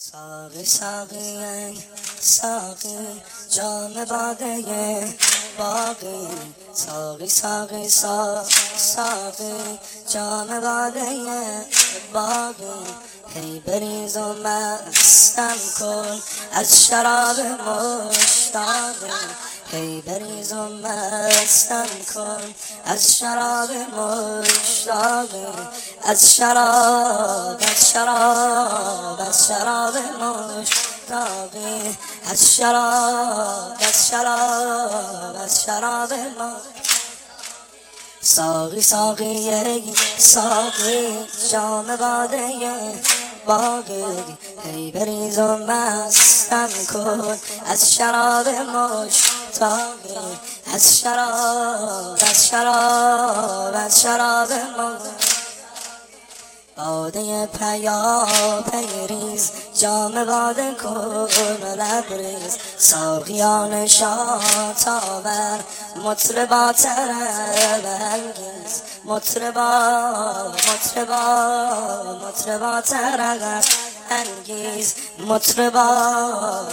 ساقی ساقی ساقی جام باده باقی ساقی ساقی ساقی جام باده باقی هی بریز و مستم کن از شراب مشتاقی هی بریز و مستم کن از شراب مشتاقی از شراب مشتاقی از شراب ساقی ساقی ساقی جام باده باقی هی بریز و مستم کن از شراب مشتاقی از شراب باده پیریز جام باده کن لبریز ساقیان شاد آور مطربا طرب انگیز مطربا طرب انگیز مطربا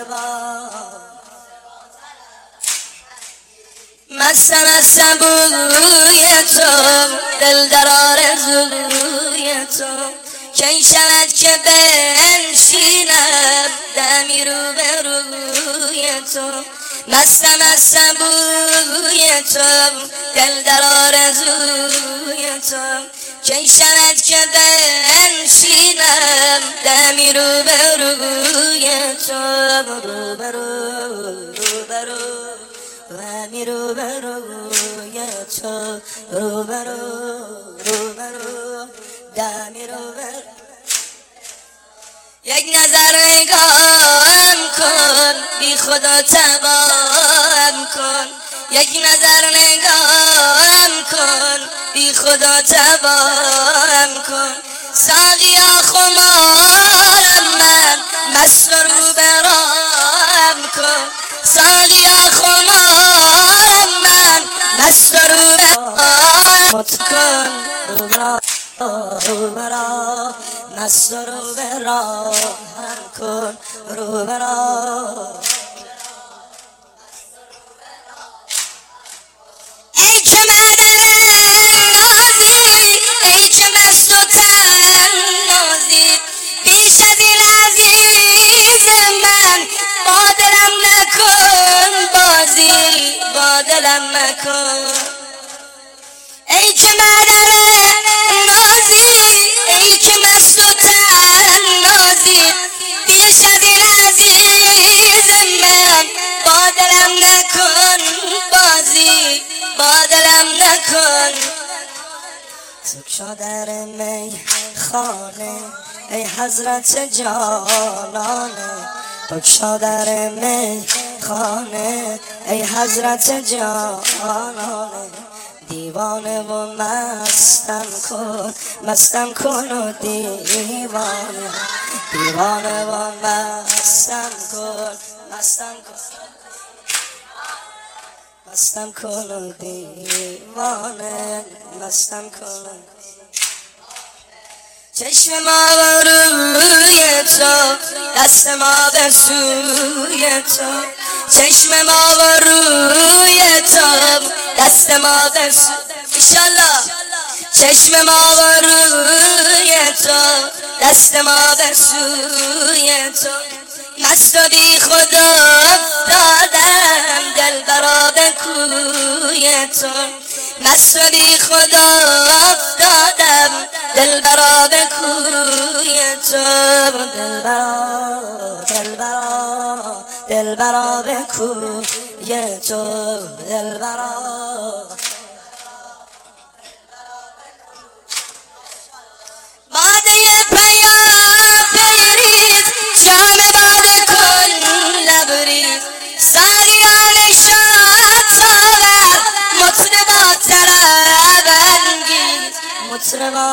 مستم بوی تو دل در آرزوی تو کی شود که بنشینم دمی رو به روی تو مستم بوی تو دل در آرزوی تو کی شود که بنشینم دمی رو به روی تو رو به دمی رو به روی تو رو دمی رو به یک نظر نگاهم کن بی خدا تباهم کن یک نظر نگاهم کن بی خدا تباهم کن ساقیا خمارم من مست و رو براهم کن ساقیا خمارم من مست و رو براهم کن رو برا مست و رو براهم کن رو برا ای که نازی ای که مست و تنازی بیش از این عزیز من با دلم نکن بازی با دلم نکن ای که نازی ای که مست و تنازی بیش از این عزیز من با دلم نکن بازی با دلم نکن سکشا در می خانه ای حضرت جانانه بکشا در می خانه ای حضرت جانانه دیوانه و مستم کن و دیوانه و مستم کن و دیوانه مستم کن چشم ما و روی تو دست ما به سوی تو چشم ما و روی تو دست ما به سوی انشالله چشم ما و روی تو دست ما به سوی تو مست و بی خدا افتادم دل برا به کوی تو مست و بی خدا افتادم دل برا به کوی تو دل برا به کوی تو دل برا باده پیریز جام باده کن لبریز ساقیان شاد آور مطربا طرب انگیز مطربا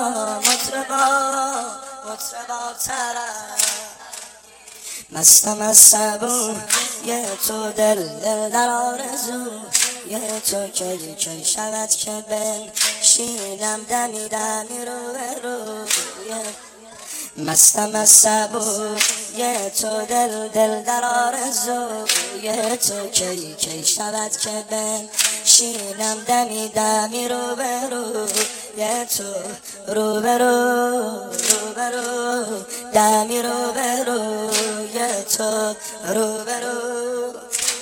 طرب مستم یه تو دل در آرزو یه تو کی شود که بنشینم دمی رو مستم از سبوی تو دل در آرزوی تو کی کی شود که بنشینم دمی دمی روبروی تو روبرو دمی روبروی تو روبرو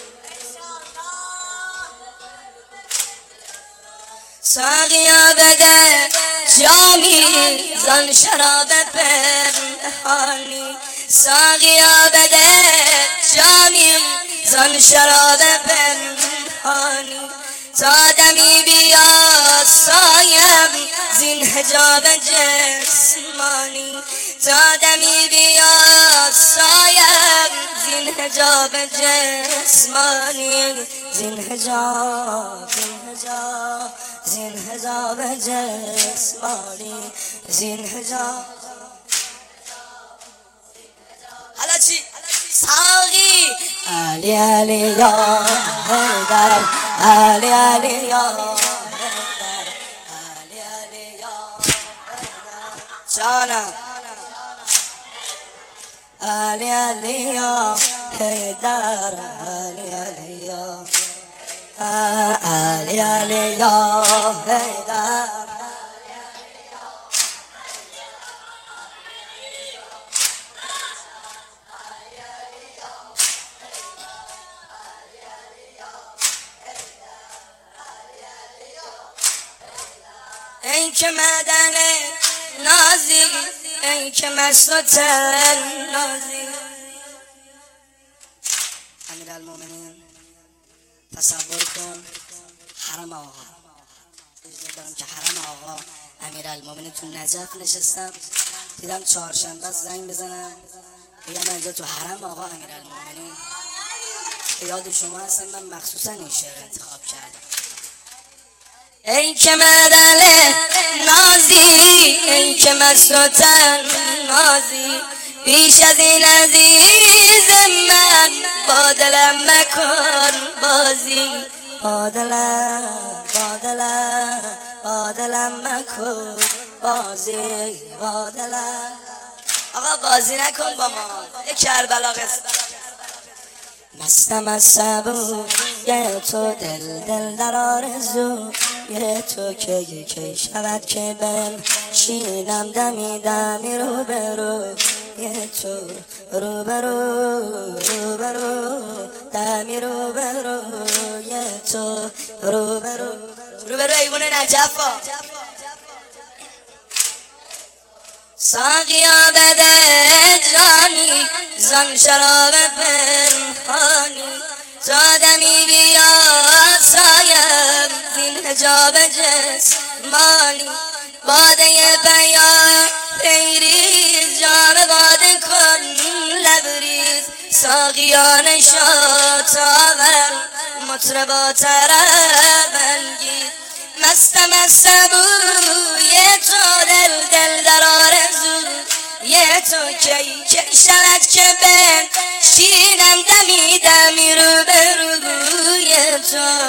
ساقیا بده جامی زن شراب پنهانی ساقیا بده جامی زن شراب پنهانی تا دمی بیا سایم زین حجاب جسمانی تا دمی بیا سایم زین حجاب جسمانی زین حجاب جسمانی زین حجاب حالا چی؟ ساقی علی علی یا حیدر علی علی یا حیدر علی علی یا حیدر جانم علی علی یا حیدر علی علی یا علی علی یا حیدر ای که مدن نازی ای که مست و نازی امیرالمومنین تصور کن حرم آقا اجازه دارم که حرم آقا امیرالمومنین تو نجف نشستم دیدم چهارشنبه زنگ بزنم بگم اینجا تو حرم آقا امیرالمومنین یاد شما هستم من مخصوصا این شعر انتخاب کردم ای که مدل نازی ای که مست و نازی بیش از این عزیز من با دلم مکن بازی با دلم مکن بازی با دلم آقا بازی نکن با ما یک کربلا قصد مستم از سبوی تو دل در آرزوی تو کی کی شود که بنشینم دمی دمی روبروی تو روبرو دمی روبروی تو روبرو ایوون نجفا ساقیا بده جانی زن شراب پنهانی تا دمی بیا سایم زین حجاب جسمانی باده پیریز جام باده کن لبریز ساقیان شاد آور مطربا طرب انگیز مستم از سبوی تو دل در آرزوی تو کی کی شود که بنشینم دمی دمی روبروی تو